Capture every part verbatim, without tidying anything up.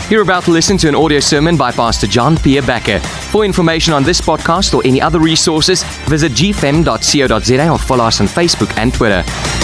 You're about to listen to an audio sermon by Pastor John Pierre Becker. For information on this podcast or any other resources, visit g f e m dot co dot z a or follow us on Facebook and Twitter.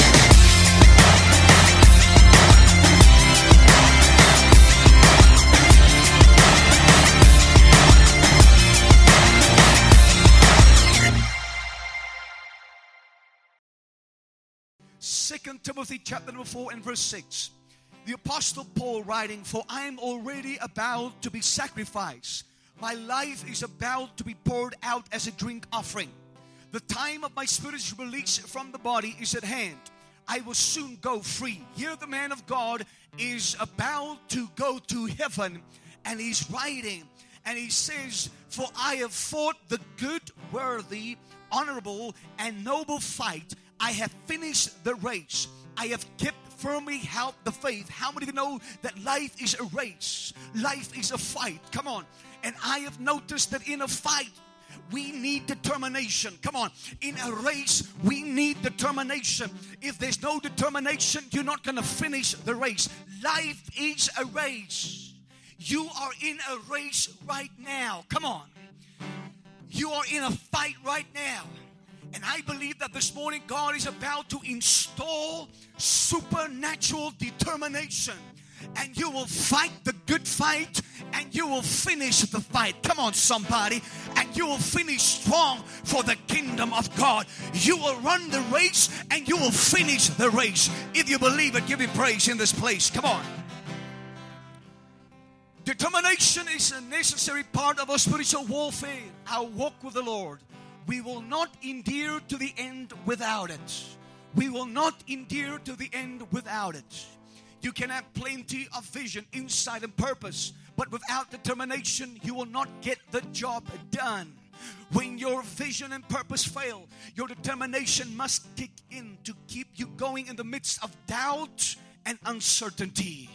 Second Timothy chapter number four and verse six. The Apostle Paul writing, "For I am already about to be sacrificed. My life is about to be poured out as a drink offering. The time of my spirit's release from the body is at hand. I will soon go free." Here the man of God is about to go to heaven, and he's writing, and he says, "For I have fought the good, worthy, honorable, and noble fight. I have finished the race. I have kept firmly held the faith." How many of you know that life is a race? Life is a fight. Come on. And I have noticed that in a fight, we need determination. Come on. In a race, we need determination. If there's no determination, you're not going to finish the race. Life is a race. You are in a race right now. Come on. You are in a fight right now. And I believe that this morning God is about to install supernatural determination. And you will fight the good fight, and you will finish the fight. Come on, somebody. And you will finish strong for the kingdom of God. You will run the race, and you will finish the race. If you believe it, give Him praise in this place. Come on. Determination is a necessary part of our spiritual warfare, our walk with the Lord. We will not endure to the end without it. We will not endure to the end without it. You can have plenty of vision, insight, and purpose, but without determination, you will not get the job done. When your vision and purpose fail, your determination must kick in to keep you going in the midst of doubt and uncertainty.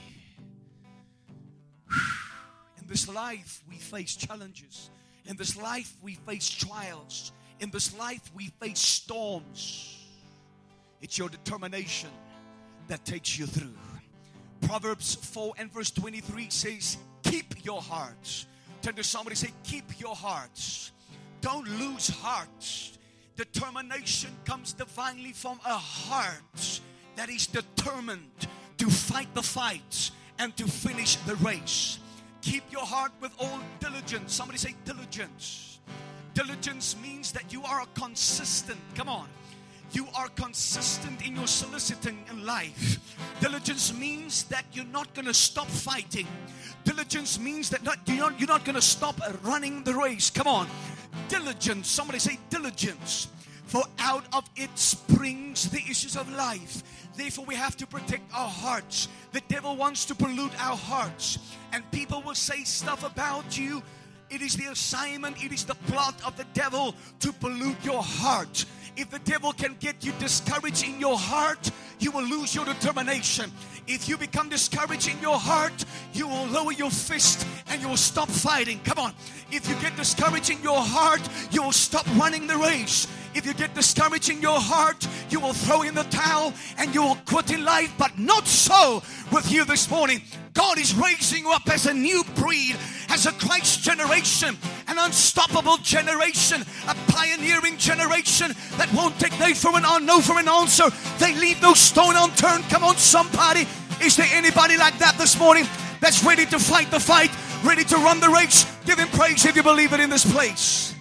In this life, we face challenges. In this life, we face trials. In this life, we face storms. It's your determination that takes you through. Proverbs four and verse twenty-three says, "Keep your hearts." Turn to somebody and say, "Keep your hearts." Don't lose heart. Determination comes divinely from a heart that is determined to fight the fight and to finish the race. Keep your heart with all diligence. Somebody say diligence. Diligence means that you are consistent. Come on. You are consistent in your soliciting in life. Diligence means that you're not going to stop fighting. Diligence means that not, you're not, you're not going to stop running the race. Come on. Diligence. Somebody say diligence. For out of it springs the issues of life. Therefore, we have to protect our hearts. The devil wants to pollute our hearts. And people will say stuff about you. It is the assignment, it is the plot of the devil to pollute your heart. If the devil can get you discouraged in your heart, you will lose your determination. If you become discouraged in your heart, you will lower your fist and you will stop fighting. Come on. If you get discouraged in your heart, you will stop running the race. If you get discouraged in your heart, you will throw in the towel and you will quit in life. But not so with you this morning. God is raising you up as a new breed, as a Christ generation, an unstoppable generation, a pioneering generation that won't take no for an on, no for an answer. They leave no stone unturned. Come on, somebody. Is there anybody like that this morning that's ready to fight the fight, ready to run the race? Give Him praise if you believe it in this place.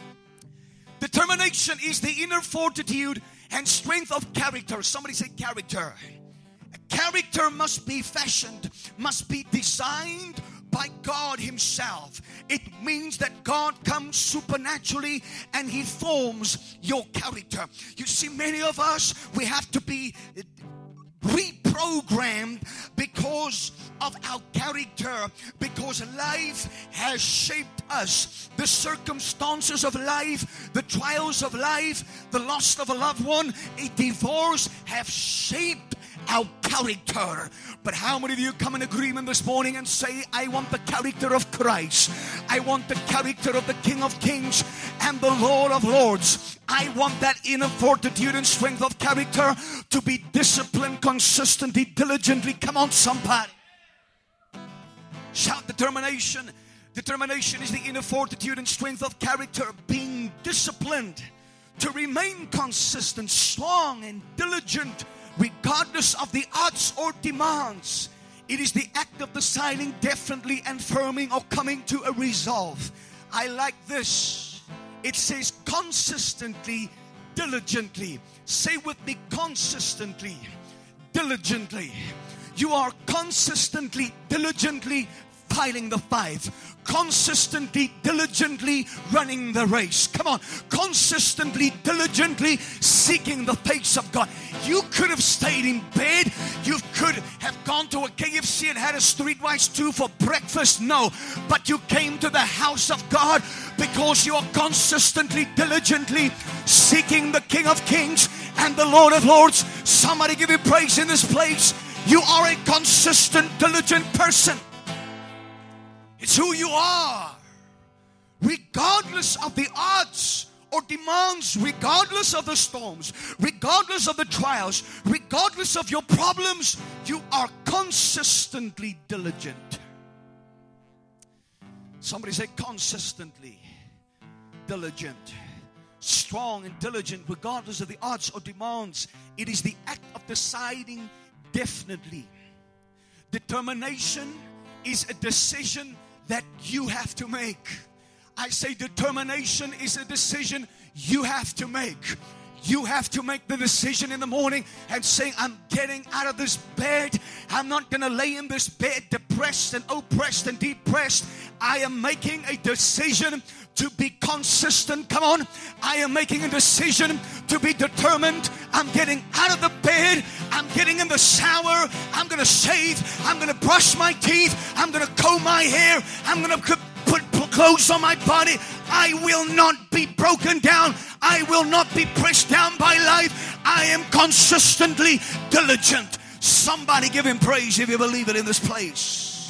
Determination is the inner fortitude and strength of character. Somebody say character. A character must be fashioned, must be designed by God Himself. It means that God comes supernaturally and He forms your character. You see, many of us, we have to be reprogrammed because of our character, because life has shaped us. The circumstances of life, the trials of life, the loss of a loved one, a divorce have shaped our character. But how many of you come in agreement this morning and say, I want the character of Christ. I want the character of the King of Kings and the Lord of Lords. I want that inner fortitude and strength of character to be disciplined, consistently, diligently. Come on, somebody. Shout determination. Determination is the inner fortitude and strength of character, being disciplined to remain consistent, strong, and diligent, regardless of the odds or demands. It is the act of deciding definitely and firming or coming to a resolve. I like this. It says consistently, diligently. Say with me, consistently, diligently. You are consistently, diligently fighting the fight. Consistently, diligently running the race. Come on. Consistently, diligently seeking the face of God. You could have stayed in bed. You could have gone to a K F C and had a streetwise stew for breakfast. No. But you came to the house of God because you are consistently, diligently seeking the King of Kings and the Lord of Lords. Somebody give you praise in this place. You are a consistent, diligent person. It's who you are. Regardless of the odds or demands, regardless of the storms, regardless of the trials, regardless of your problems, you are consistently diligent. Somebody say consistently diligent. Strong and diligent regardless of the odds or demands. It is the act of deciding definitely. Determination is a decision that you have to make. I say determination is a decision you have to make. You have to make the decision in the morning and say, I'm getting out of this bed. I'm not going to lay in this bed depressed and oppressed and depressed. I am making a decision to be consistent. Come on. I am making a decision to be determined. I'm getting out of the bed. I'm getting in the shower. I'm going to shave. I'm going to brush my teeth. I'm going to comb my hair. I'm going to put clothes on my body. I will not be broken down. I will not be pressed down by life. I am consistently diligent. Somebody give him praise if you believe it in this place.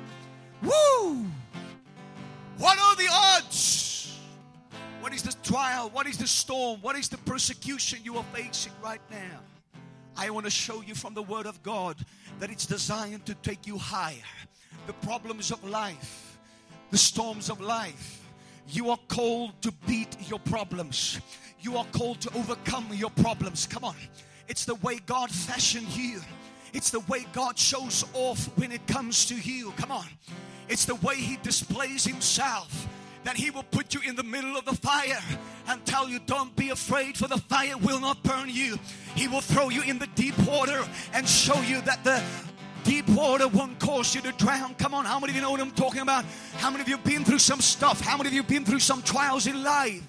Woo! What are the odds? What is the trial? What is the storm? What is the persecution you are facing right now? I want to show you from the Word of God that it's designed to take you higher. The problems of life, the storms of life. You are called to beat your problems. You are called to overcome your problems. Come on. It's the way God fashioned you. It's the way God shows off when it comes to you. Come on. It's the way He displays Himself. That He will put you in the middle of the fire and tell you, don't be afraid, for the fire will not burn you. He will throw you in the deep water and show you that the deep water won't cause you to drown. Come on, how many of you know what I'm talking about? How many of you have been through some stuff? How many of you have been through some trials in life?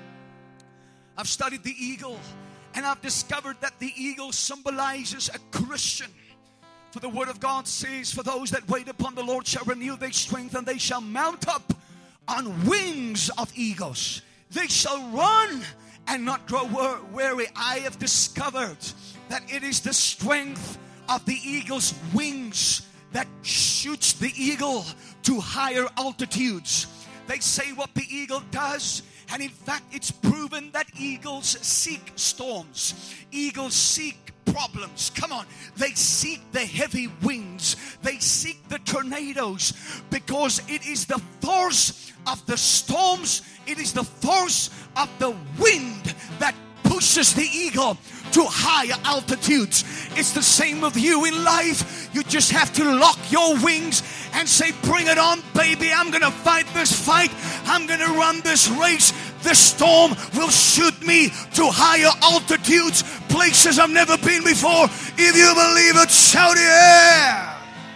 I've studied the eagle, and I've discovered that the eagle symbolizes a Christian. For the Word of God says, for those that wait upon the Lord shall renew their strength, and they shall mount up on wings of eagles. They shall run and not grow weary. I have discovered that it is the strength of the eagle's wings that shoots the eagle to higher altitudes. They say what the eagle does, and in fact it's proven that eagles seek storms. Eagles seek problems. Come on. They seek the heavy winds. They seek the tornadoes, because it is the force of the storms, it is the force of the wind that pushes the eagle to higher altitudes. It's the same with you in life. You just have to lock your wings and say, bring it on, baby. I'm going to fight this fight. I'm going to run this race. The storm will shoot me to higher altitudes, places I've never been before. If you believe it, shout it.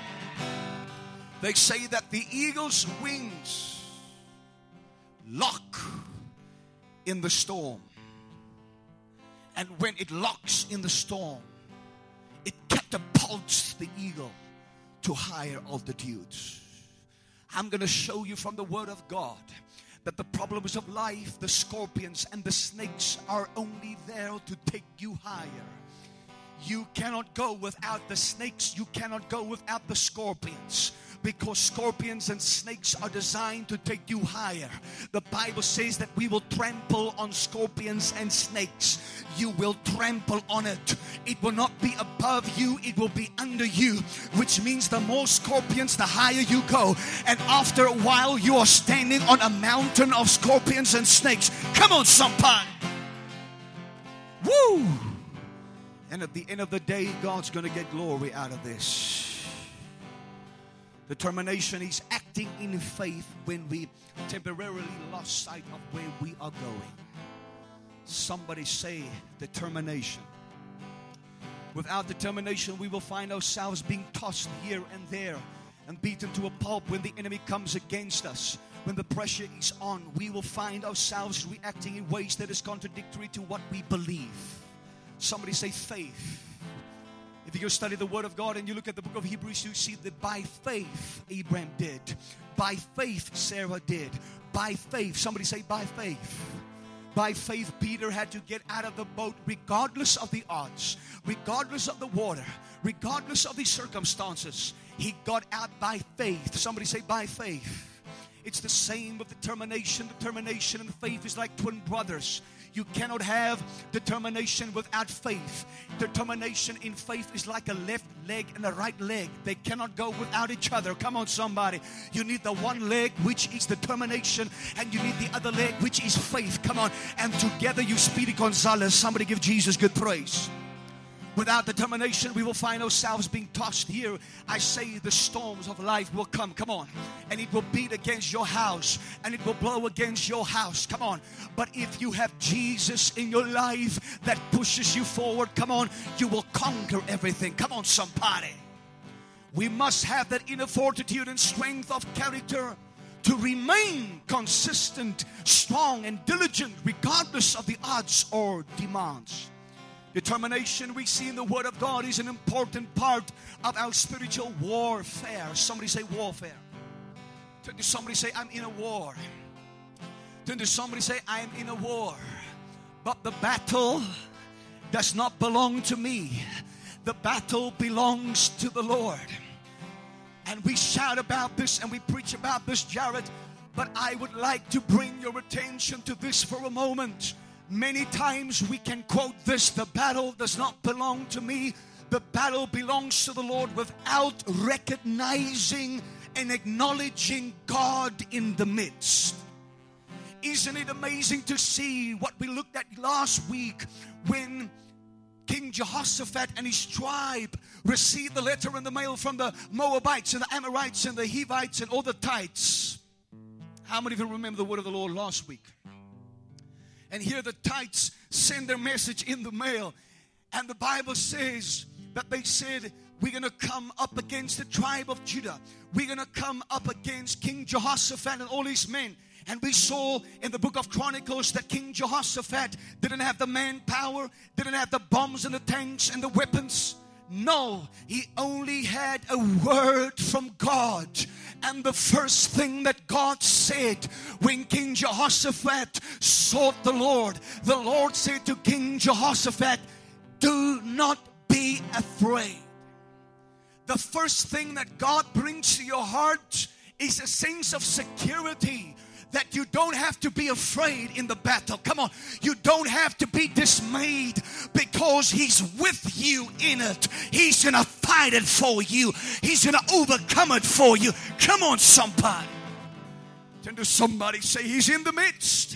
They say that the eagle's wings lock in the storm. And when it locks in the storm, it catapults the eagle to higher altitudes. I'm going to show you from the Word of God that the problems of life, the scorpions and the snakes are only there to take you higher. You cannot go without the snakes. You cannot go without the scorpions. because scorpions and snakes are designed to take you higher. The Bible says that we will trample on scorpions and snakes. You will trample on it. It will not be above you, it will be under you, which means the more scorpions, the higher you go. And after a while, you are standing on a mountain of scorpions and snakes. Come on, somebody. Woo! And at the end of the day, God's going to get glory out of this. Determination is acting in faith when we temporarily lost sight of where we are going. Somebody say determination. Without determination, we will find ourselves being tossed here and there and beaten to a pulp when the enemy comes against us. When the pressure is on, we will find ourselves reacting in ways that is contradictory to what we believe. Somebody say faith. If you go study the Word of God and you look at the book of Hebrews, you see that by faith Abraham did. By faith Sarah did. By faith, somebody say by faith. By faith Peter had to get out of the boat regardless of the odds, regardless of the water, regardless of the circumstances. He got out by faith. Somebody say by faith. It's the same with determination. Determination and faith is like twin brothers. You cannot have determination without faith. Determination in faith is like a left leg and a right leg. They cannot go without each other. Come on, somebody. You need the one leg, which is determination, and you need the other leg, which is faith. Come on. And together you Speedy Gonzalez. Somebody give Jesus good praise. Without determination, we will find ourselves being tossed here. I say the storms of life will come. Come on. And it will beat against your house. And it will blow against your house. Come on. But if you have Jesus in your life that pushes you forward, come on, you will conquer everything. Come on, somebody. We must have that inner fortitude and strength of character to remain consistent, strong, and diligent regardless of the odds or demands. Determination we see in the Word of God is an important part of our spiritual warfare. Somebody say warfare. Turn to somebody, say I'm in a war. Turn to somebody, say I am in a war. But the battle does not belong to me. The battle belongs to the Lord. And we shout about this and we preach about this, Jared. But I would like to bring your attention to this for a moment. Many times we can quote this: the battle does not belong to me. The battle belongs to the Lord, without recognizing and acknowledging God in the midst. Isn't it amazing to see what we looked at last week when King Jehoshaphat and his tribe received the letter in the mail from the Moabites and the Amorites and the Hivites and all the tithes? How many of you remember the word of the Lord last week? And here the tithes send their message in the mail. And the Bible says that they said, we're going to come up against the tribe of Judah. We're going to come up against King Jehoshaphat and all his men. And we saw in the book of Chronicles that King Jehoshaphat didn't have the manpower, didn't have the bombs and the tanks and the weapons. No, he only had a word from God. And the first thing that God said when King Jehoshaphat sought the Lord, the Lord said to King Jehoshaphat, do not be afraid. The first thing that God brings to your heart is a sense of security, that you don't have to be afraid in the battle. Come on. You don't have to be dismayed, because He's with you in it. He's going to fight it for you. He's going to overcome it for you. Come on, somebody. Turn to somebody, say He's in the midst.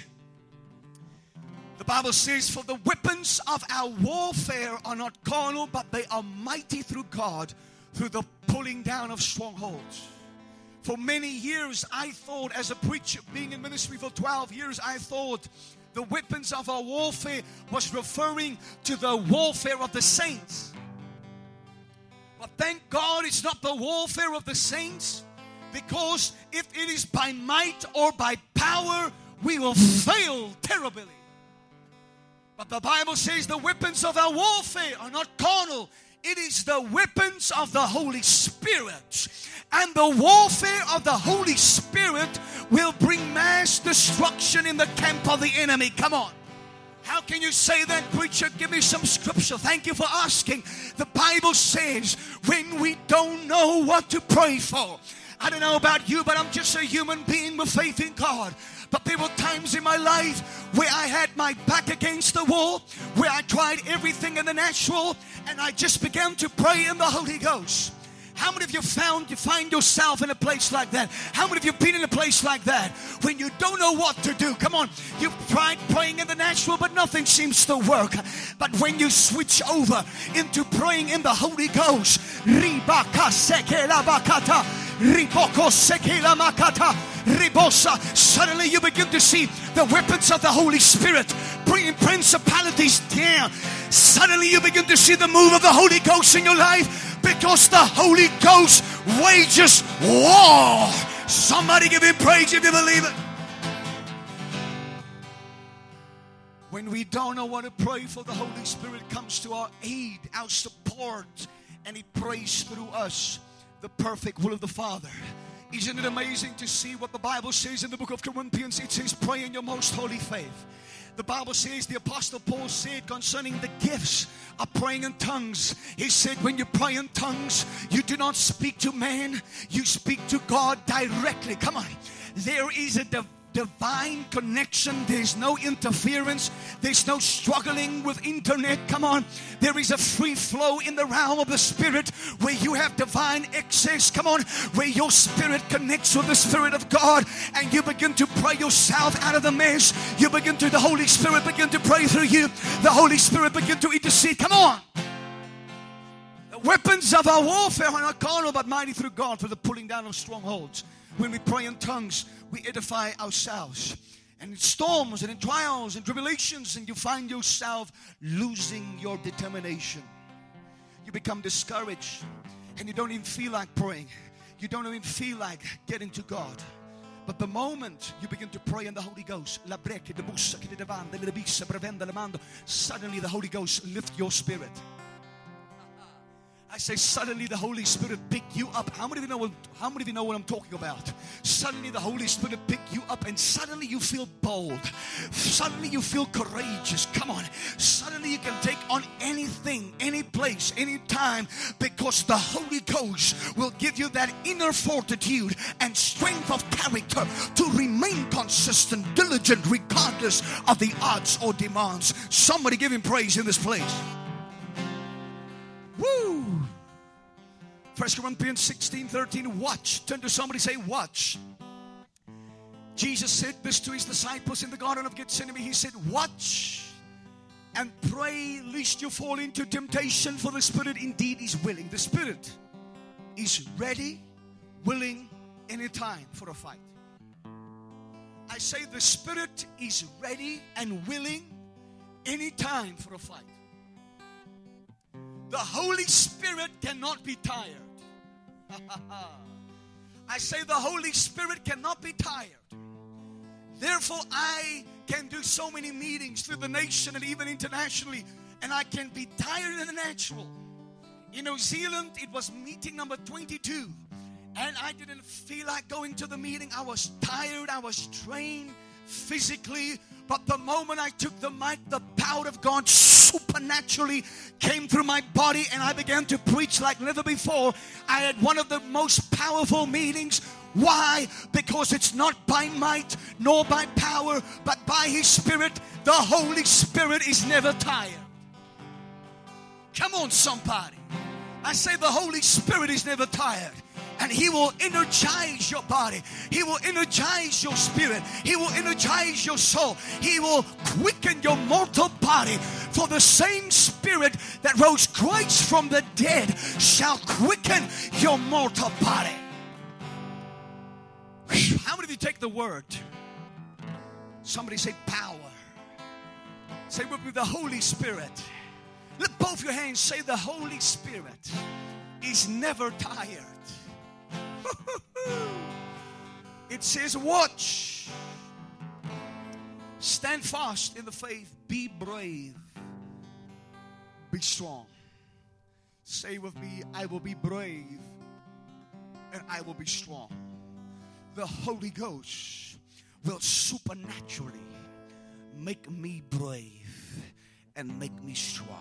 The Bible says, for the weapons of our warfare are not carnal, but they are mighty through God, through the pulling down of strongholds. For many years, I thought, as a preacher, being in ministry for twelve years, I thought the weapons of our warfare was referring to the warfare of the saints. But thank God it's not the warfare of the saints, because if it is by might or by power, we will fail terribly. But the Bible says the weapons of our warfare are not carnal. It is the weapons of the Holy Spirit. And the warfare of the Holy Spirit will bring mass destruction in the camp of the enemy. Come on. How can you say that, preacher? Give me some scripture. Thank you for asking. The Bible says when we don't know what to pray for, I don't know about you, but I'm just a human being with faith in God. But there were times in my life where I had my back against the wall, where I tried everything in the natural, and I just began to pray in the Holy Ghost. How many of you found you find yourself in a place like that? How many of you have been in a place like that when you don't know what to do? Come on, you've tried praying in the natural, but nothing seems to work. But when you switch over into praying in the Holy Ghost, suddenly you begin to see the weapons of the Holy Spirit bringing principalities down. Suddenly you begin to see the move of the Holy Ghost in your life, because the Holy Ghost wages war. Somebody give Him praise if you believe it. When we don't know what to pray for, the Holy Spirit comes to our aid, our support, and He prays through us the perfect will of the Father. Isn't it amazing to see what the Bible says in the book of Corinthians? It says, pray in your most holy faith. The Bible says, the Apostle Paul said concerning the gifts of praying in tongues, he said, when you pray in tongues, you do not speak to man, you speak to God directly. Come on. There is a divine divine connection. There's no interference. There's no struggling with internet. Come on. There is a free flow in the realm of the Spirit where you have divine access. Come on. Where your spirit connects with the Spirit of God and you begin to pray yourself out of the mess. You begin to, the Holy Spirit begin to pray through you. The Holy Spirit begin to intercede. Come on. The weapons of our warfare are not carnal but mighty through God for the pulling down of strongholds. When we pray in tongues, we edify ourselves. And in storms and in trials and tribulations, and you find yourself losing your determination. You become discouraged and you don't even feel like praying. You don't even feel like getting to God. But the moment you begin to pray in the Holy Ghost, suddenly the Holy Ghost lifts your spirit. I say suddenly the Holy Spirit pick you up. How many of you know what, how many of you know what I'm talking about? Suddenly the Holy Spirit pick you up and suddenly you feel bold. Suddenly you feel courageous. Come on. Suddenly you can take on anything, any place, any time, because the Holy Ghost will give you that inner fortitude and strength of character to remain consistent, diligent, regardless of the odds or demands. Somebody give Him praise in this place. Woo! First Corinthians sixteen thirteen. Watch. Turn to somebody, say watch. Jesus said this to His disciples in the Garden of Gethsemane. He said, watch and pray lest you fall into temptation, for the Spirit indeed is willing. The Spirit is ready, willing, anytime for a fight. I say the Spirit is ready and willing anytime for a fight. The Holy Spirit cannot be tired. I say the Holy Spirit cannot be tired. Therefore, I can do so many meetings through the nation and even internationally, and I can be tired in the natural. In New Zealand, it was meeting number twenty-two, and I didn't feel like going to the meeting. I was tired. I was trained physically. But the moment I took the mic, the power of God supernaturally came through my body and I began to preach like never before. I had one of the most powerful meetings. Why? Because it's not by might nor by power, but by His Spirit. The Holy Spirit is never tired. Come on, somebody. I say the Holy Spirit is never tired. And He will energize your body. He will energize your spirit. He will energize your soul. He will quicken your mortal body. For the same Spirit that rose Christ from the dead shall quicken your mortal body. How many of you take the word? Somebody say power. Say with me, the Holy Spirit. Lift both your hands. Say the Holy Spirit is never tired. It says watch, stand fast in the faith, be brave, be strong. Say with me, I will be brave and I will be strong. The Holy Ghost will supernaturally make me brave and make me strong.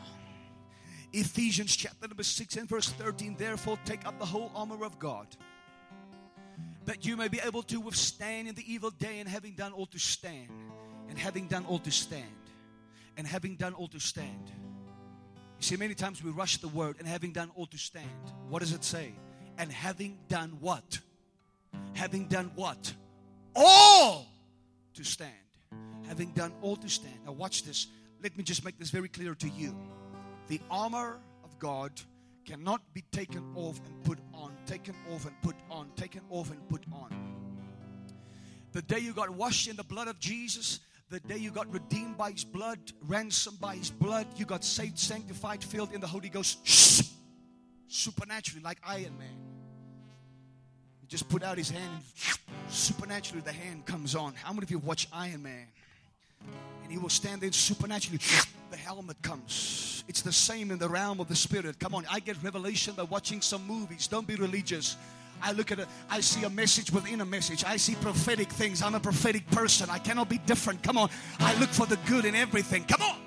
Ephesians chapter number six and verse thirteen. Therefore take up the whole armor of God, that you may be able to withstand in the evil day, and having done all to stand, and having done all to stand, and having done all to stand. You see, many times we rush the word, and having done all to stand. What does it say? And having done what? Having done what? All to stand. Having done all to stand. Now watch this. Let me just make this very clear to you. The armor of God cannot be taken off and put on, taken off and put on, taken off and put on. The day you got washed in the blood of Jesus, the day you got redeemed by His blood, ransomed by His blood, you got saved, sanctified, filled in the Holy Ghost, supernaturally, like Iron Man. He just put out his hand and supernaturally the hand comes on. How many of you watch Iron Man? And he will stand there supernaturally. The helmet comes. It's the same in the realm of the Spirit. Come on, I get revelation by watching some movies. Don't be religious. I look at it, I see a message within a message. I see prophetic things. I'm a prophetic person. I cannot be different. Come on, I look for the good in everything. Come on.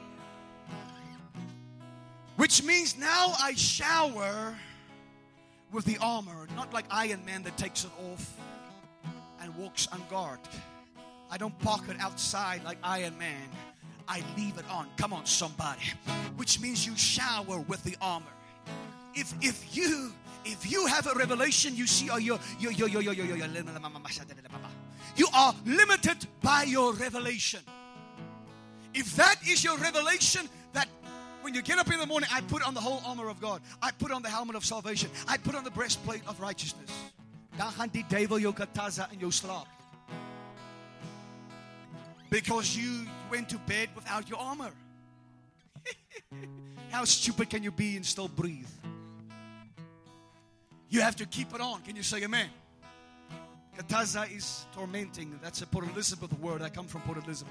Which means now I shower with the armor. Not like Iron Man that takes it off and walks unguarded. I don't park it outside like Iron Man. I leave it on. Come on, somebody. Which means you shower with the armor. If if you if you have a revelation, you see, or you you you you you you you you are limited by your revelation. If that is your revelation, that when you get up in the morning, I put on the whole armor of God. I put on the helmet of salvation. I put on the breastplate of righteousness. Dan gaan die duiwel jou kataza in jou slaap. Because you went to bed without your armor. How stupid can you be and still breathe? You have to keep it on. Can you say amen? Kataza is tormenting. That's a Port Elizabeth word. I come from Port Elizabeth.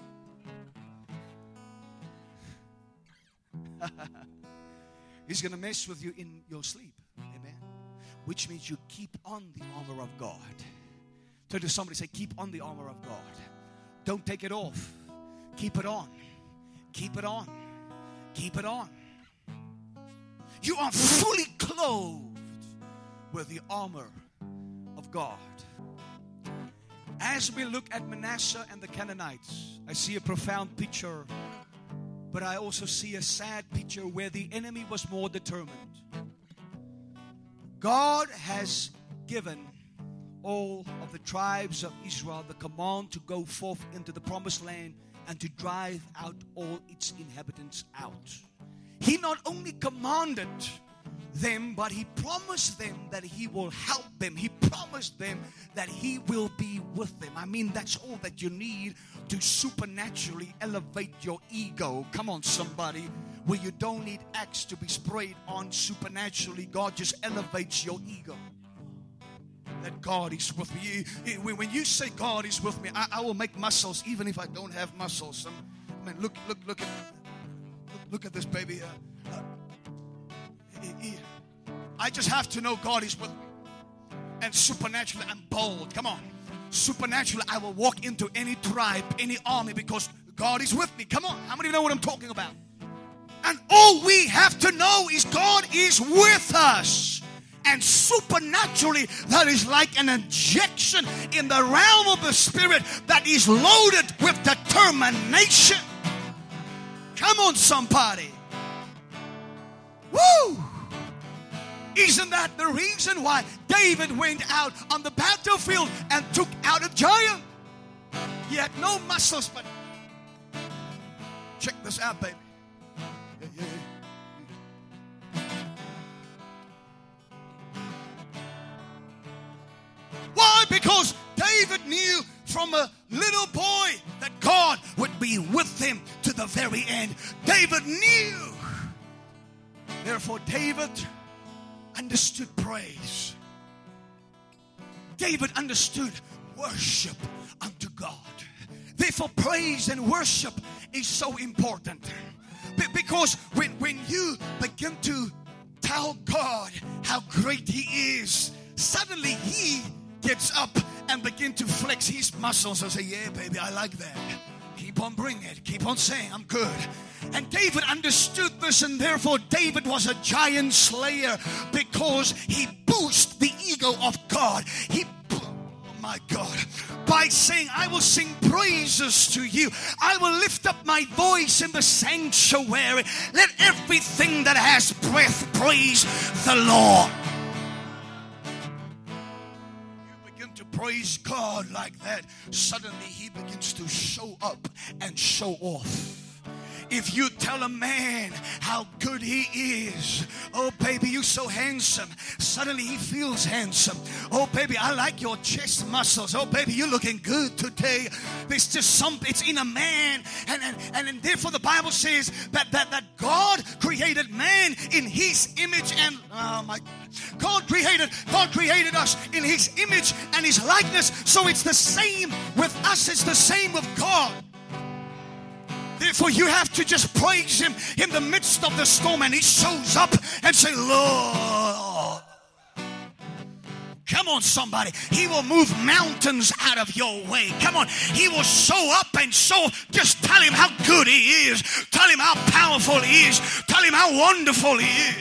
He's going to mess with you in your sleep. Amen. Which means you keep on the armor of God. Turn to somebody, say, keep on the armor of God. Don't take it off. Keep it on. Keep it on. Keep it on. You are fully clothed with the armor of God. As we look at Manasseh and the Canaanites, I see a profound picture, but I also see a sad picture where the enemy was more determined. God has given all of the tribes of Israel the command to go forth into the promised land and to drive out all its inhabitants out. He not only commanded them, but He promised them that He will help them. He promised them that He will be with them. I mean, that's all that you need to supernaturally elevate your ego. Come on, somebody. Where you don't need axe to be sprayed on supernaturally. God just elevates your ego. That God is with me. When you say God is with me, I, I will make muscles even if I don't have muscles. I mean, look, look, look at, look, look at this baby. Uh, uh, I just have to know God is with me, and supernaturally I'm bold. Come on, supernaturally I will walk into any tribe, any army, because God is with me. Come on, how many of you know what I'm talking about? And all we have to know is God is with us. And supernaturally, that is like an injection in the realm of the Spirit that is loaded with determination. Come on, somebody. Woo! Isn't that the reason why David went out on the battlefield and took out a giant? He had no muscles, but check this out, baby. Yeah, yeah, yeah. Why? Because David knew from a little boy that God would be with him to the very end. David knew. Therefore, David understood praise. David understood worship unto God. Therefore, praise and worship is so important. Because when, when you begin to tell God how great He is, suddenly He gets up and begin to flex his muscles and say, yeah, baby, I like that. Keep on bringing it. Keep on saying, I'm good. And David understood this, and therefore David was a giant slayer because he boosted the ego of God. He my God, by saying, I will sing praises to you. I will lift up my voice in the sanctuary. Let everything that has breath praise the Lord. You begin to praise God like that, suddenly He begins to show up and show off. If you tell a man how good he is, oh baby, you're so handsome, suddenly he feels handsome. Oh baby, I like your chest muscles. Oh baby, you're looking good today. There's just something, it's in a man. And, and, and, and therefore the Bible says that, that, that God created man in His image and, oh my God, God created, God created us in His image and His likeness. So it's the same with us, it's the same with God. Therefore, you have to just praise Him in the midst of the storm, and He shows up and say, Lord. Come on, somebody. He will move mountains out of your way. Come on. He will show up and show. Just tell Him how good He is. Tell Him how powerful He is. Tell Him how wonderful He is.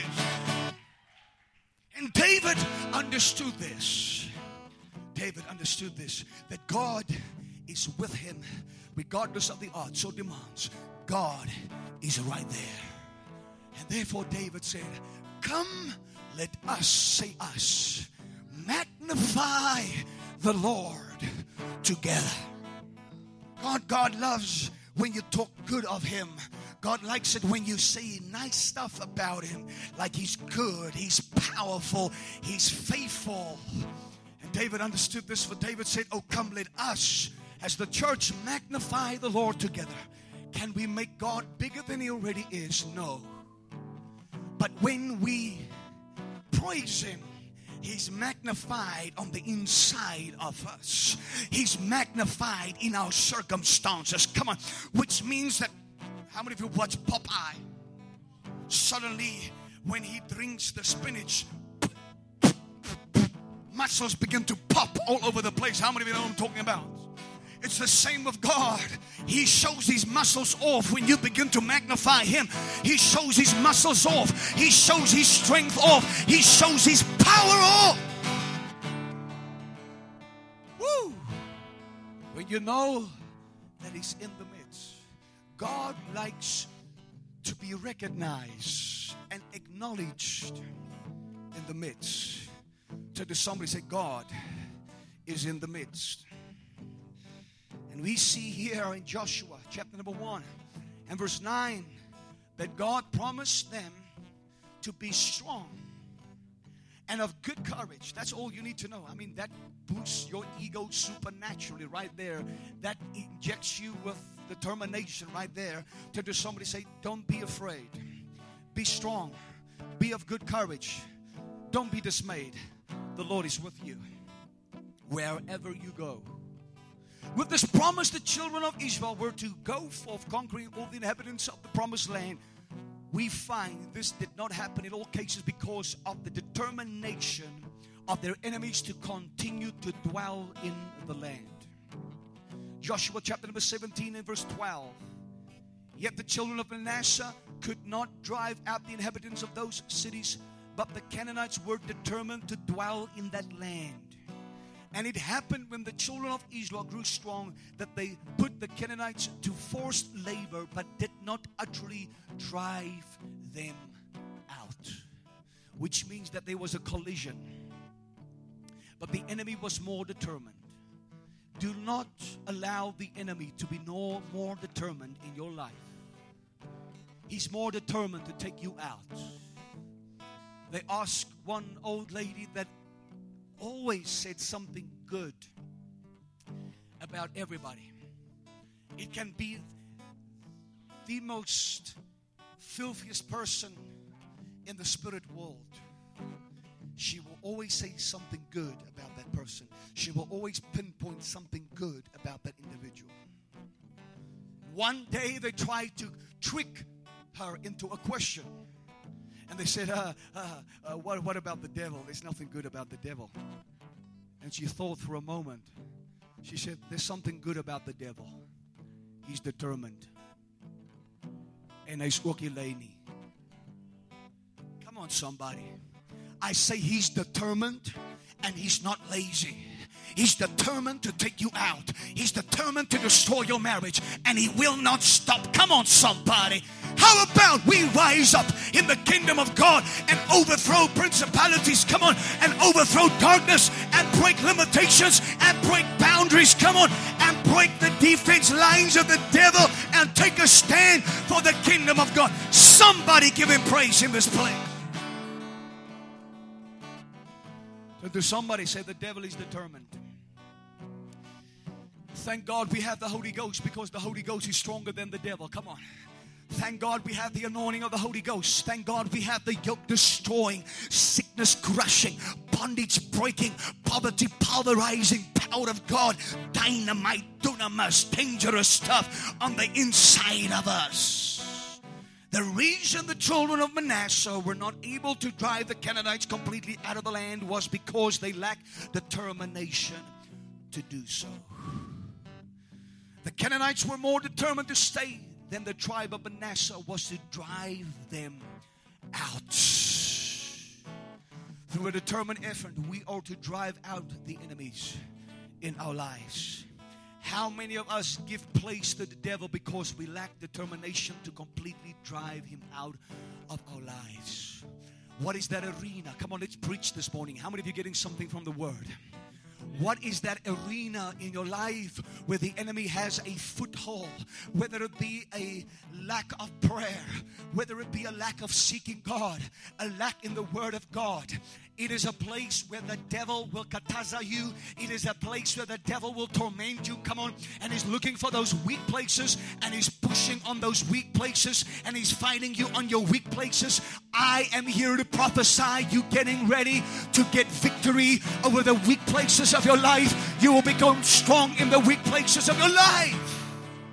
And David understood this. David understood this, that God is with him. Regardless of the odds or demands, God is right there. And therefore David said, come, let us, say us, magnify the Lord together. God, God loves when you talk good of Him. God likes it when you say nice stuff about Him, like He's good, He's powerful, He's faithful. And David understood this, for David said, oh, come, let us, as the church, magnify the Lord together. Can we make God bigger than He already is? No. But when we praise Him, He's magnified on the inside of us. He's magnified in our circumstances. Come on. Which means that, how many of you watch Popeye? Suddenly, when he drinks the spinach, muscles begin to pop all over the place. How many of you know what I'm talking about? It's the same with God. He shows His muscles off when you begin to magnify Him. He shows His muscles off. He shows His strength off. He shows His power off. Woo! When you know that He's in the midst. God likes to be recognized and acknowledged in the midst. So to somebody say, God is in the midst. And we see here in Joshua chapter number one and verse nine that God promised them to be strong and of good courage. That's all you need to know. I mean, that boosts your ego supernaturally right there. That injects you with determination right there to do somebody say, don't be afraid. Be strong. Be of good courage. Don't be dismayed. The Lord is with you wherever you go. With this promise, the children of Israel were to go forth, conquering all the inhabitants of the promised land. We find this did not happen in all cases because of the determination of their enemies to continue to dwell in the land. Joshua chapter number seventeen and verse twelve. Yet the children of Manasseh could not drive out the inhabitants of those cities, but the Canaanites were determined to dwell in that land. And it happened when the children of Israel grew strong that they put the Canaanites to forced labor, but did not utterly drive them out. Which means that there was a collision. But the enemy was more determined. Do not allow the enemy to be no more determined in your life. He's more determined to take you out. They asked one old lady that always said something good about everybody. It can be the most filthiest person in the spirit world. She will always say something good about that person. She will always pinpoint something good about that individual. One day they tried to trick her into a question. And they said, uh, uh, uh, what, what about the devil? There's nothing good about the devil. And she thought for a moment. She said, there's something good about the devil. He's determined. And he's ukileni. Come on, somebody. I say he's determined and he's not lazy. He's determined to take you out. He's determined to destroy your marriage, and he will not stop. Come on, somebody. How about we rise up in the kingdom of God and overthrow principalities, come on, and overthrow darkness and break limitations and break boundaries, come on, and break the defense lines of the devil and take a stand for the kingdom of God. Somebody give him praise in this place. So to somebody say, the devil is determined. Thank God we have the Holy Ghost, because the Holy Ghost is stronger than the devil. Come on. Thank God we have the anointing of the Holy Ghost. Thank God we have the yoke destroying, sickness crushing, bondage breaking, poverty pulverizing power of God, dynamite, dunamis, dangerous stuff on the inside of us. The reason the children of Manasseh were not able to drive the Canaanites completely out of the land was because they lacked determination to do so. The Canaanites were more determined to stay than the tribe of Manasseh was to drive them out. Through a determined effort, we are to drive out the enemies in our lives. How many of us give place to the devil because we lack determination to completely drive him out of our lives? What is that arena? Come on, let's preach this morning. How many of you are getting something from the word? What is that arena in your life where the enemy has a foothold? Whether it be a lack of prayer, whether it be a lack of seeking God, a lack in the word of God. It is a place where the devil will kataza you. It is a place where the devil will torment you. Come on. And he's looking for those weak places, and he's pushing on those weak places, and he's fighting you on your weak places. I am here to prophesy you getting ready to get victory over the weak places of your life. You will become strong in the weak places of your life.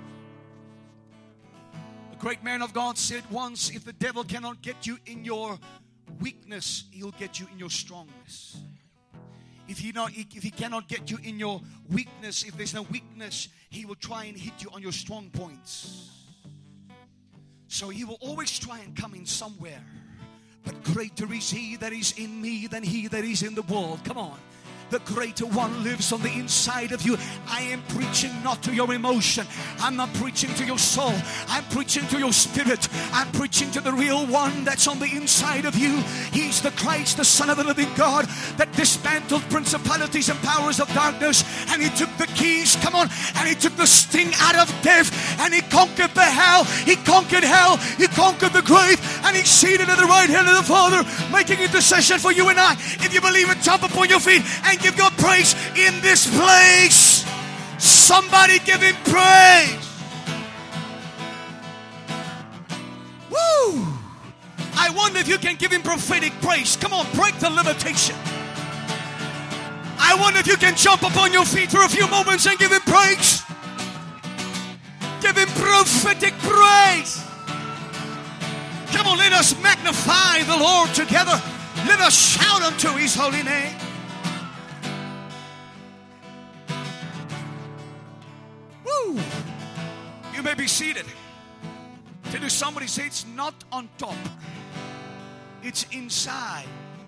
A great man of God said once, if the devil cannot get you in your weakness, he'll get you in your strongness. If he not, if he cannot get you in your weakness, if there's no weakness, he will try and hit you on your strong points. So he will always try and come in somewhere. But greater is he that is in me than he that is in the world. Come on. The greater one lives on the inside of you. I am preaching not to your emotion. I'm not preaching to your soul. I'm preaching to your spirit. I'm preaching to the real one that's on the inside of you. He's the Christ, the Son of the living God, that dismantled principalities and powers of darkness. And he took the keys, come on, and he took the sting out of death. And he conquered the hell. He conquered hell. He conquered the grave. And he's seated at the right hand of the Father, making intercession for you and I. If you believe it, jump upon your feet and give God praise in this place. Somebody give him praise. Woo! I wonder if you can give him prophetic praise. Come on, break the limitation. I wonder if you can jump upon your feet for a few moments and give him praise. Give him prophetic praise. Come on, let us magnify the Lord together. Let us shout unto his holy name. Woo! You may be seated. Did somebody say it's not on top? It's inside.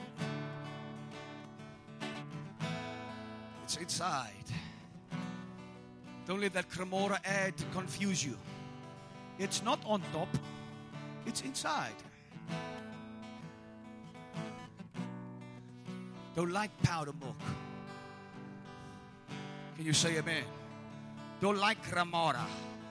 It's inside. Don't let that Cremora ad confuse you. It's not on top. It's inside. Don't like powder milk. Can you say amen? Don't like Cremora.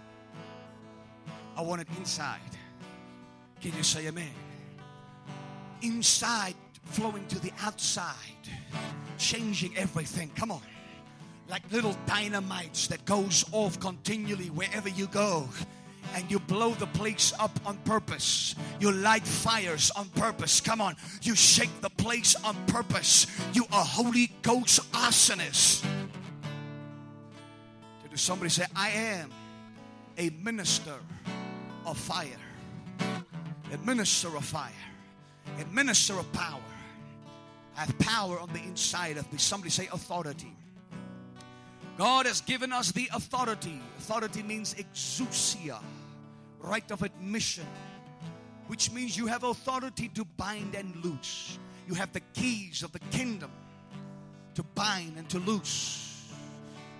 I want it inside. Can you say amen? Inside flowing to the outside, changing everything. Come on. Like little dynamites that goes off continually wherever you go. And you blow the place up on purpose. You light fires on purpose. Come on. You shake the place on purpose. You are Holy Ghost arsonist. Did somebody say, I am a minister of fire. A minister of fire. A minister of power. I have power on the inside of me. Somebody say authority. God has given us the authority. Authority means exousia, right of admission, which means you have authority to bind and loose. You have the keys of the kingdom to bind and to loose.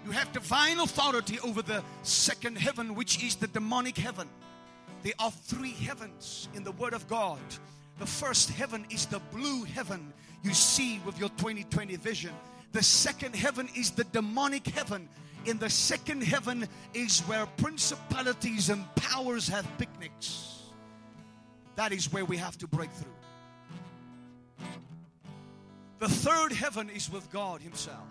You have divine authority over the second heaven, which is the demonic heaven. There are three heavens in the Word of God. The first heaven is the blue heaven you see with your twenty twenty vision. The second heaven is the demonic heaven. In the second heaven is where principalities and powers have picnics. That is where we have to break through. The third heaven is with God Himself.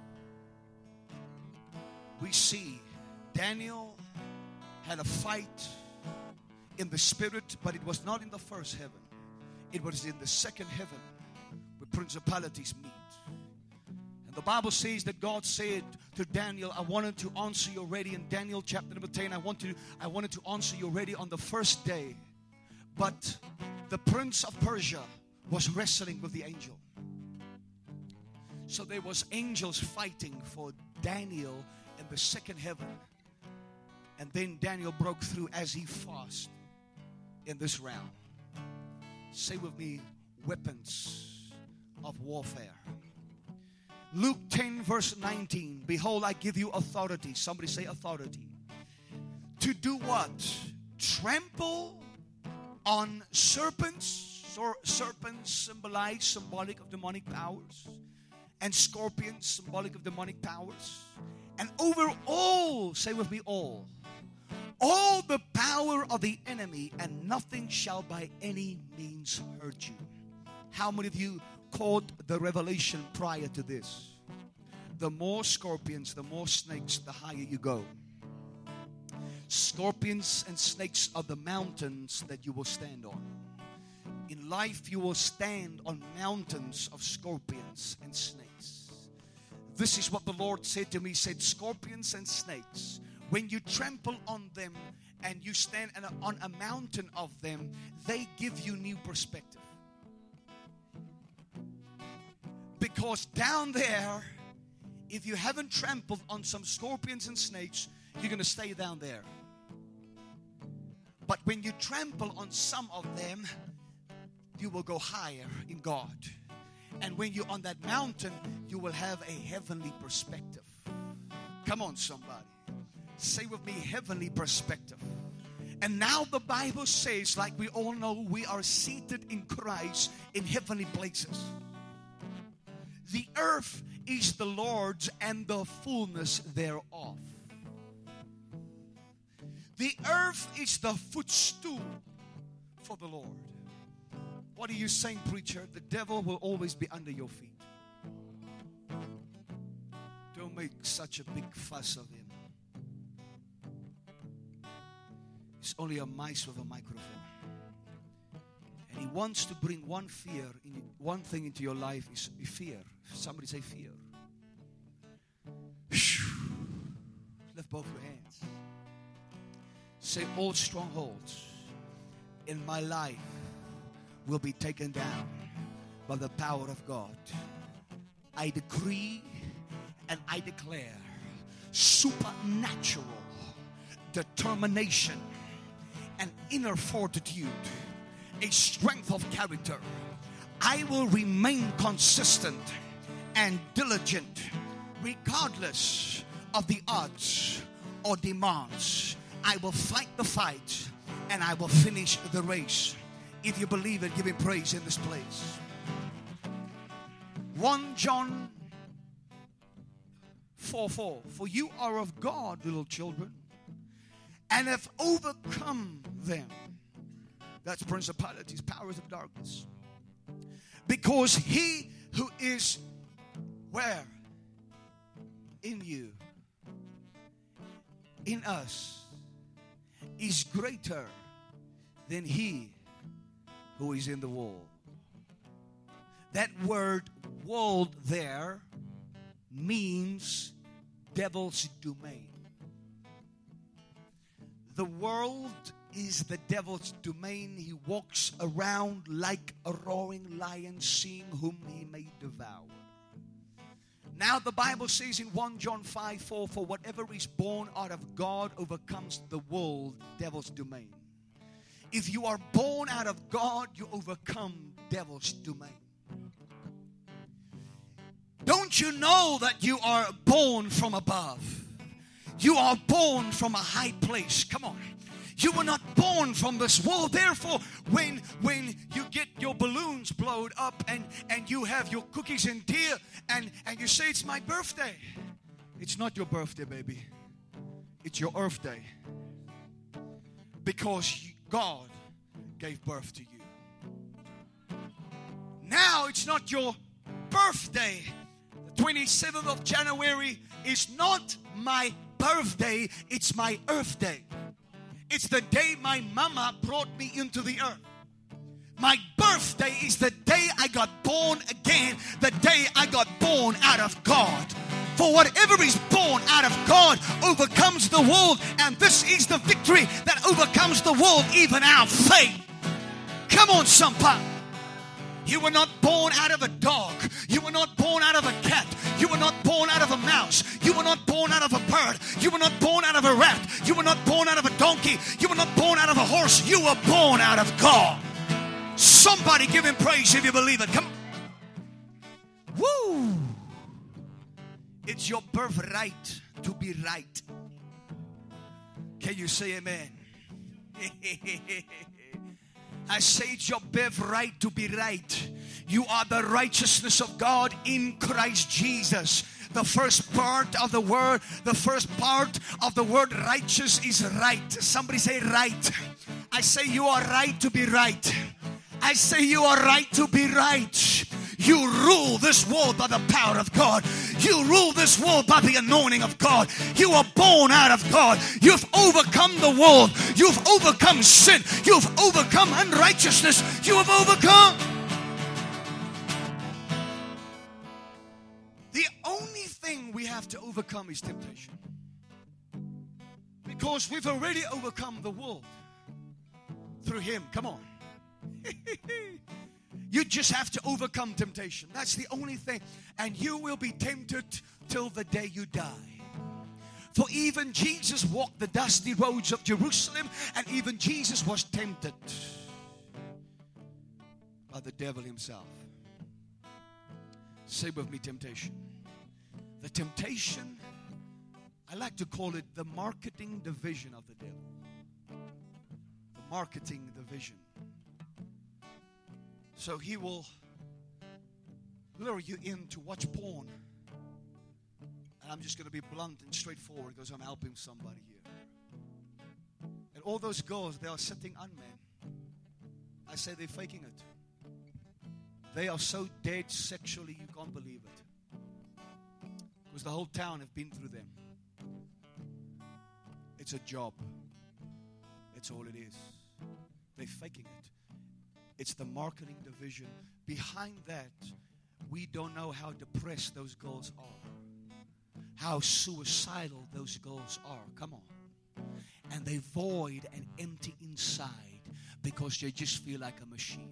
We see Daniel had a fight in the spirit, but it was not in the first heaven. It was in the second heaven where principalities meet. And the Bible says that God said to Daniel, I wanted to answer you already in Daniel chapter number ten. I want to, I wanted to answer you already on the first day. But the prince of Persia was wrestling with the angel. So there was angels fighting for Daniel in the second heaven. And then Daniel broke through as he fasted in this realm. Say with me, weapons of warfare. Luke ten verse nineteen. Behold, I give you authority. Somebody say authority. To do what? Trample on serpents. Or serpents symbolize, symbolic of demonic powers. And scorpions, symbolic of demonic powers. And over all, say with me, all. All the power of the enemy, and nothing shall by any means hurt you. How many of you caught the revelation prior to this? The more scorpions, the more snakes, the higher you go. Scorpions and snakes are the mountains that you will stand on. In life, you will stand on mountains of scorpions and snakes. This is what the Lord said to me. He said, scorpions and snakes, when you trample on them and you stand on a mountain of them, they give you new perspective. Because down there, if you haven't trampled on some scorpions and snakes, you're going to stay down there. But when you trample on some of them, you will go higher in God. And when you're on that mountain, you will have a heavenly perspective. Come on, somebody. Say with me, heavenly perspective. And now the Bible says, like we all know, we are seated in Christ in heavenly places. The earth is the Lord's and the fullness thereof. The earth is the footstool for the Lord. What are you saying, preacher? The devil will always be under your feet. Don't make such a big fuss of him. He's only a mice with a microphone. And he wants to bring one fear, in, one thing into your life is fear. Somebody say fear. Lift both your hands. Say, all strongholds in my life will be taken down by the power of God. I decree and I declare supernatural determination and inner fortitude, a strength of character. I will remain consistent and diligent regardless of the odds or demands. I will fight the fight and I will finish the race. If you believe it, give him praise in this place. First John four four. For you are of God, little children, and have overcome them. That's principalities, powers of darkness. Because he who is where? In you, in us, is greater than he who is in the world. That word world there means devil's domain. The world is the devil's domain. He walks around like a roaring lion, seeing whom he may devour. Now the Bible says in First John five four, for whatever is born out of God overcomes the world, devil's domain. If you are born out of God, you overcome devil's domain. Don't Don't you know that you are born from above? You are born from a high place. Come on. You were not born from this world. Therefore, when when you get your balloons blown up and, and you have your cookies and tea and, and you say, it's my birthday. It's not your birthday, baby. It's your earth day. Because God gave birth to you. Now it's not your birthday. The twenty-seventh of January is not my birthday. It's my earth day. It's the day my mama brought me into the earth. My birthday is the day I got born again. The day I got born out of God. For whatever is born out of God overcomes the world. And this is the victory that overcomes the world, even our faith. Come on, somebody. You were not born out of a dog. You were not born out of a cat. You were not born out of a mouse. You were not born out of a bird. You were not born out of a rat. You were not born out of a donkey. You were not born out of a horse. You were born out of God. Somebody give him praise if you believe it. Come on. Woo! It's your birthright to be right. Can you say amen? I say it's your birthright to be right. You are the righteousness of God in Christ Jesus. The first part of the word, the first part of the word righteous is right. Somebody say right. I say you are right to be right. I say you are right to be right. You rule this world by the power of God. You rule this world by the anointing of God. You are born out of God. You've overcome the world. You've overcome sin. You've overcome unrighteousness. You have overcome. The only thing we have to overcome is temptation. Because we've already overcome the world through Him. Come on. You just have to overcome temptation. That's the only thing. And you will be tempted till the day you die. For even Jesus walked the dusty roads of Jerusalem, and even Jesus was tempted by the devil himself. Say with me, temptation. The temptation, I like to call it the marketing division of the devil. The marketing division. So he will lure you in to watch porn. And I'm just going to be blunt and straightforward because I'm helping somebody here. And all those girls, they are sitting unmanned. I say they're faking it. They are so dead sexually you can't believe it. Because the whole town have been through them. It's a job. It's all it is. They're faking it. It's the marketing division. Behind that, we don't know how depressed those girls are. How suicidal those girls are. Come on. And they void and empty inside because they just feel like a machine.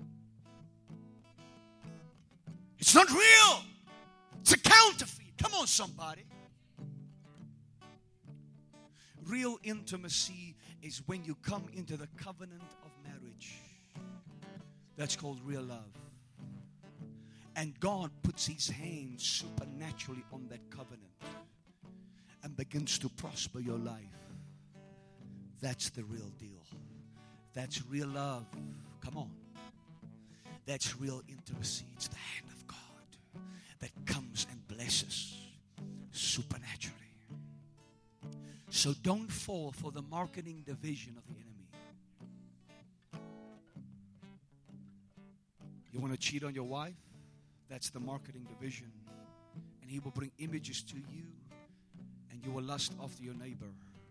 It's not real. It's a counterfeit. Come on, somebody. Real intimacy is when you come into the covenant of marriage. That's called real love. And God puts His hands supernaturally on that covenant and begins to prosper your life. That's the real deal. That's real love. Come on. That's real intimacy. It's the hand of God that comes and blesses supernaturally. So don't fall for the marketing division of the enemy. You want to cheat on your wife? That's the marketing division. And he will bring images to you, and you will lust after your neighbor.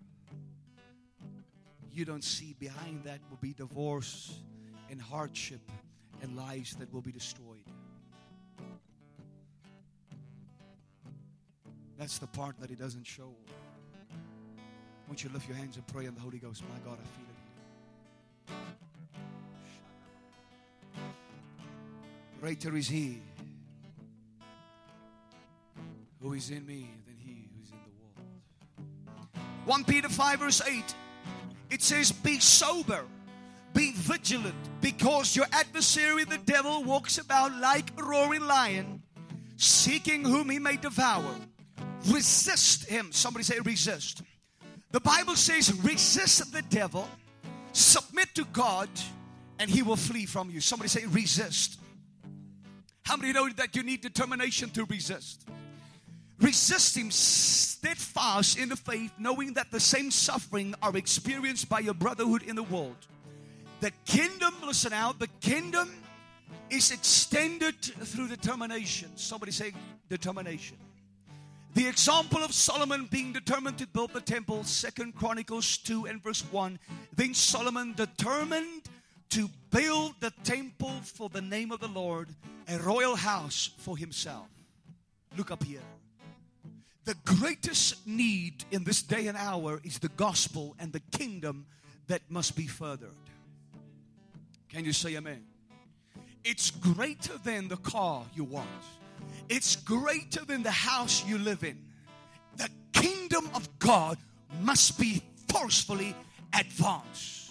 You don't see behind that will be divorce and hardship and lives that will be destroyed. That's the part that he doesn't show. I want you to lift your hands and pray in the Holy Ghost. My God, I feel it here. Greater is He who is in me than he who is in the world. First Peter five verse eight. It says, be sober, be vigilant, because your adversary, the devil, walks about like a roaring lion, seeking whom he may devour. Resist him. Somebody say resist. The Bible says resist the devil, submit to God, and he will flee from you. Somebody say resist. How many know that you need determination to resist? Resist him steadfast in the faith, knowing that the same suffering are experienced by your brotherhood in the world. The kingdom, listen out, the kingdom is extended through determination. Somebody say determination. The example of Solomon being determined to build the temple, Second Chronicles two and verse one. Then Solomon determined to build the temple for the name of the Lord, a royal house for himself. Look up here. The greatest need in this day and hour is the gospel and the kingdom that must be furthered. Can you say amen? It's greater than the car you want. It's greater than the house you live in. The kingdom of God must be forcefully advanced.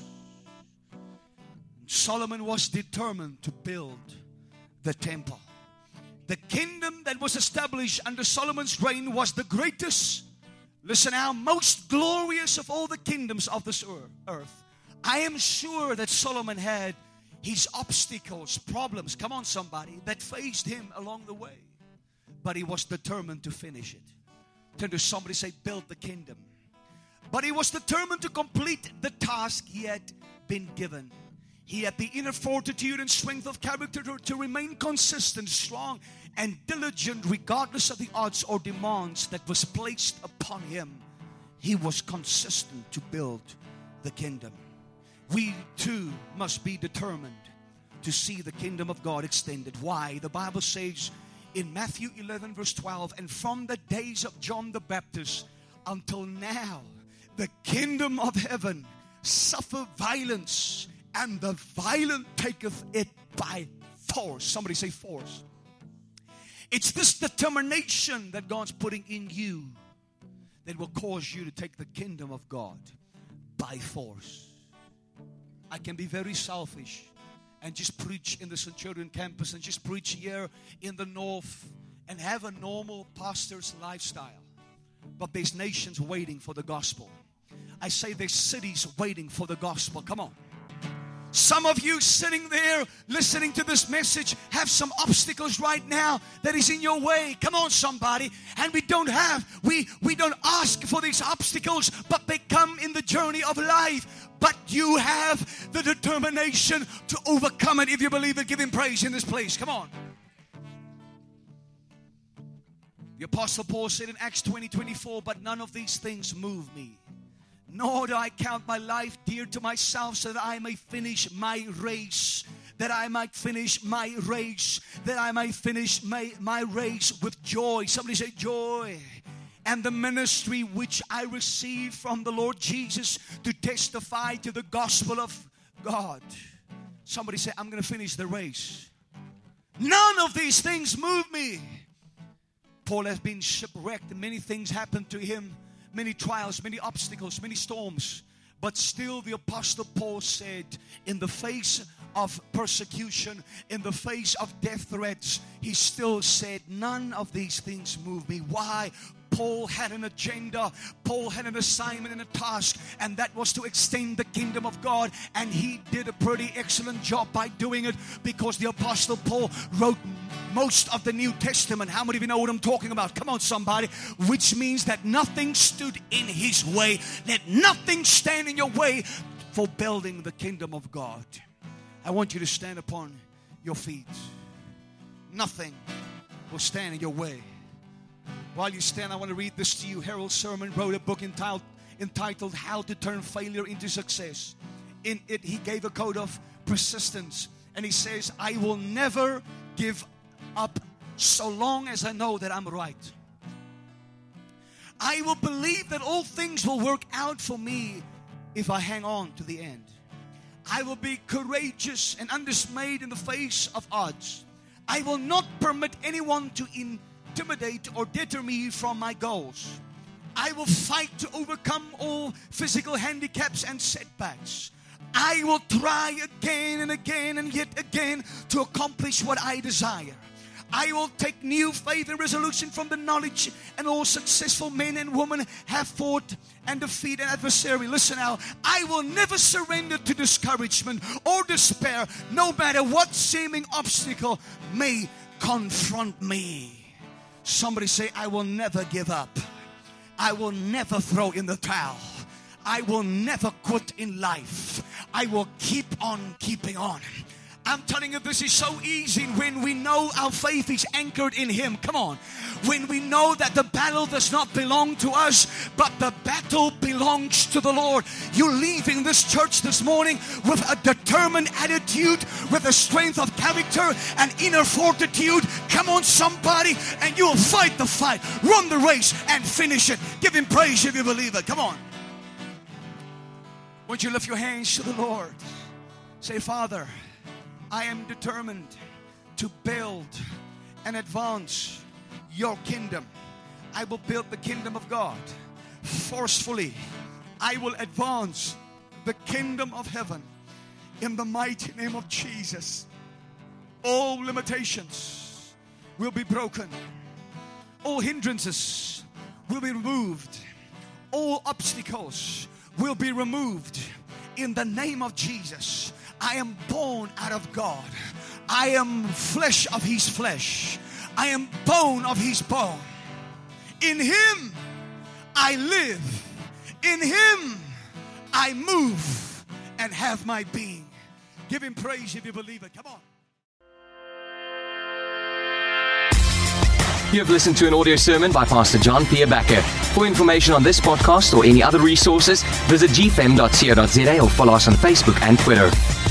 Solomon was determined to build the temple. The kingdom that was established under Solomon's reign was the greatest, listen now, most glorious of all the kingdoms of this earth. I am sure that Solomon had his obstacles, problems, come on somebody, that faced him along the way. But he was determined to finish it. Turn to somebody, say, build the kingdom. But he was determined to complete the task he had been given. He had the inner fortitude and strength of character to, to remain consistent, strong, and diligent regardless of the odds or demands that was placed upon him. He was consistent to build the kingdom. We too must be determined to see the kingdom of God extended. Why? The Bible says in Matthew eleven verse twelve, and from the days of John the Baptist until now, the kingdom of heaven suffer violence, and the violent taketh it by force. Somebody say force. It's this determination that God's putting in you that will cause you to take the kingdom of God by force. I can be very selfish and just preach in the Centurion campus and just preach here in the north and have a normal pastor's lifestyle. But there's nations waiting for the gospel. I say there's cities waiting for the gospel. Come on. Some of you sitting there listening to this message have some obstacles right now that is in your way. Come on, somebody. And we don't have, we, we don't ask for these obstacles, but they come in the journey of life. But you have the determination to overcome it. If you believe it, give him praise in this place. Come on. The Apostle Paul said in Acts twenty twenty-four, but none of these things move me. Nor do I count my life dear to myself, so that I may finish my race, that I might finish my race, that I might finish my, my race with joy. Somebody say joy. And the ministry which I received from the Lord Jesus to testify to the gospel of God. Somebody say, I'm going to finish the race. None of these things move me. Paul has been shipwrecked. Many things happened to him. Many trials, many obstacles, many storms. But still the Apostle Paul said, in the face of persecution, in the face of death threats, he still said, none of these things move me. Why? Paul had an agenda. Paul had an assignment and a task, and that was to extend the kingdom of God. And he did a pretty excellent job by doing it, because the Apostle Paul wrote most of the New Testament. How many of you know what I'm talking about? Come on, somebody. Which means that nothing stood in his way. Let nothing stand in your way for building the kingdom of God. I want you to stand upon your feet. Nothing will stand in your way. While you stand, I want to read this to you. Harold Sermon wrote a book entitled, entitled How to Turn Failure into Success. In it, he gave a code of persistence. And he says, I will never give up so long as I know that I'm right. I will believe that all things will work out for me if I hang on to the end. I will be courageous and undismayed in the face of odds. I will not permit anyone to intimidate or deter me from my goals. I will fight to overcome all physical handicaps and setbacks. I will try again and again and yet again to accomplish what I desire. I will take new faith and resolution from the knowledge and all successful men and women have fought and defeated an adversary. Listen now, I will never surrender to discouragement or despair, no matter what seeming obstacle may confront me. Somebody say, I will never give up. I will never throw in the towel. I will never quit in life. I will keep on keeping on. I'm telling you, this is so easy when we know our faith is anchored in Him. Come on. When we know that the battle does not belong to us, but the battle belongs to the Lord. You're leaving this church this morning with a determined attitude, with a strength of character and inner fortitude. Come on, somebody, and you'll fight the fight, run the race, and finish it. Give Him praise if you believe it. Come on. Won't you lift your hands to the Lord? Say, Father, I am determined to build and advance your kingdom. I will build the kingdom of God forcefully. I will advance the kingdom of heaven in the mighty name of Jesus. All limitations will be broken. All hindrances will be removed. All obstacles will be removed in the name of Jesus. I am born out of God. I am flesh of His flesh. I am bone of His bone. In Him I live. In Him I move and have my being. Give Him praise if you believe it. Come on. You have listened to an audio sermon by Pastor John Pierre Backer. For information on this podcast or any other resources, visit g f m dot co dot z a or follow us on Facebook and Twitter.